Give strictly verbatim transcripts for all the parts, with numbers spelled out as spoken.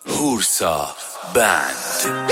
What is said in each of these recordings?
هورسا بند.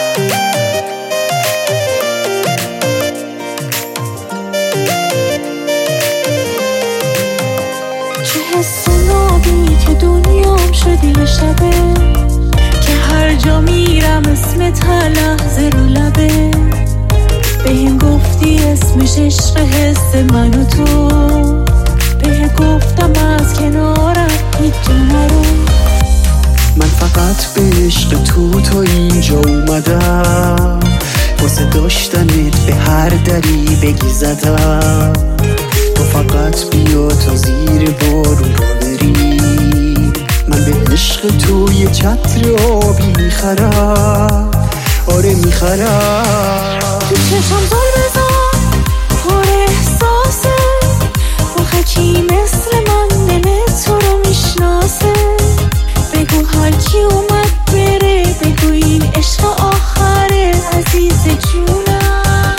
چه حس نابی که دنیام شدی یه شبه، که هر جا میرم اسمت هر لحظه رو لبه. بهم گفتی اسمش عشق، حس من و تو. بهم گفتم از کنارم هیچ جا نرو. من فقط به عشق تو تا اینجا اومدم، واسه داشتنت به هر دری بگی زدم. تو فقط بیا تا زیر بارون را بری، من به عشق تو یه چتر آبی میخرم. آره میخرم. تو چشم زل بزن پر احساسه، آخه کی مثل من دل تو رو میشناسه. بگو هر کی اومد بره، بگو این عشق آخره عزیز جونم.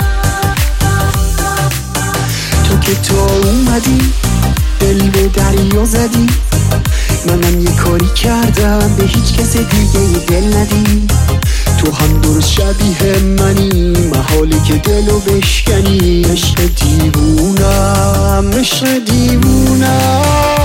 تو که تا اومدی دل به دریا زدی، منم یه کاری کردم به هیچ کس دیگه دل ندی. تو هم درست شبیه منی، محاله که دلو بشکنی. عشق دیوونم، عشق دیوونم.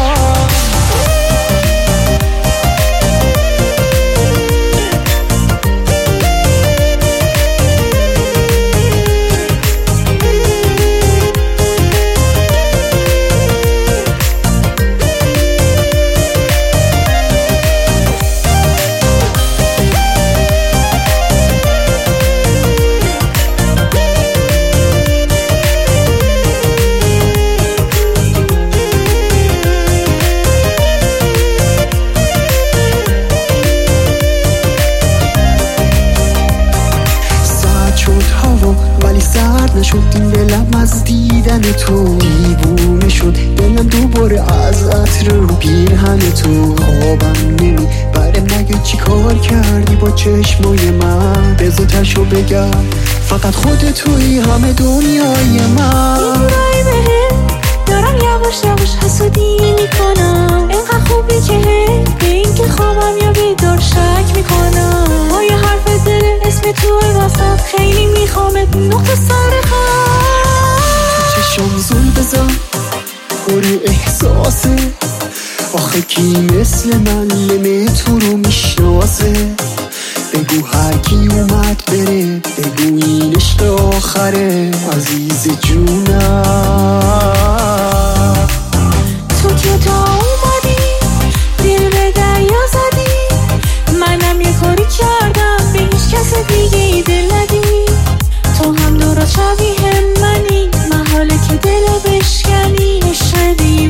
سرد نشد این دلم از دیدن تو، دیوونه شد دلم دوباره از عطر رو پیرهن تو. خوابم نمی بره مگه چی کار کردی با چشمای من؟ بذار تشو بگم فقط خودت توی همه دنیای من. میدونایی بهم دارم یواش یواش حسودی میکنم، اینقدر خوبی که به این که خوابم یا بیدار شک میکنم. با یه حرف دل اسم توی وسط خیلی میخوامت نقطه سر خط. تو چشم زل بزن پر احساسه، آخه کی مثل من لمه تو رو میشناسه. بگو هر کی اومد بره، بگو این عشق آخره عزیز جونم. تو که تا اومدی دل به دریا زدی، منم یه کاری کردم به هیچ کس دیگه دل ندی. تو هم درست شبیه منی، محاله که دلو بشکنی. عشق